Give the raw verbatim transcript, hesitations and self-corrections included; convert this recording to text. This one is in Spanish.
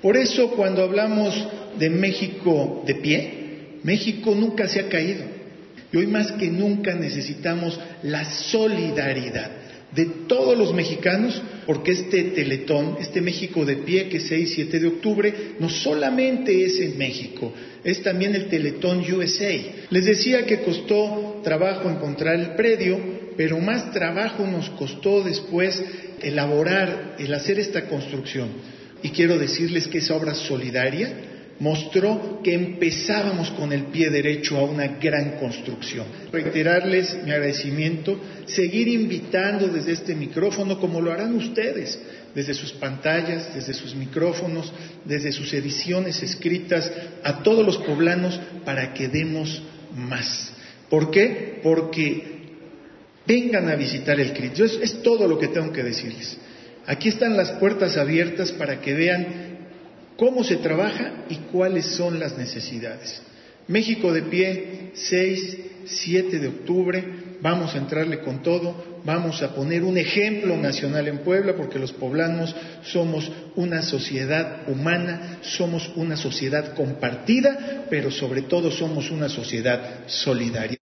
Por eso cuando hablamos de México de pie, México nunca se ha caído. Y hoy más que nunca necesitamos la solidaridad de todos los mexicanos, porque este Teletón, este México de pie, que es seis y siete de octubre, no solamente es en México, es también el Teletón U S A. Les decía que costó trabajo encontrar el predio, pero más trabajo nos costó después elaborar, el hacer esta construcción. Y quiero decirles que esa obra solidaria mostró que empezábamos con el pie derecho a una gran construcción. Reiterarles mi agradecimiento, seguir invitando desde este micrófono, como lo harán ustedes, desde sus pantallas, desde sus micrófonos, desde sus ediciones escritas, a todos los poblanos para que demos más. ¿Por qué? Porque vengan a visitar el C R I T. Yo es, es todo lo que tengo que decirles. Aquí están las puertas abiertas para que vean cómo se trabaja y cuáles son las necesidades. México de pie, seis, siete de octubre, vamos a entrarle con todo, vamos a poner un ejemplo nacional en Puebla, porque los poblanos somos una sociedad humana, somos una sociedad compartida, pero sobre todo somos una sociedad solidaria.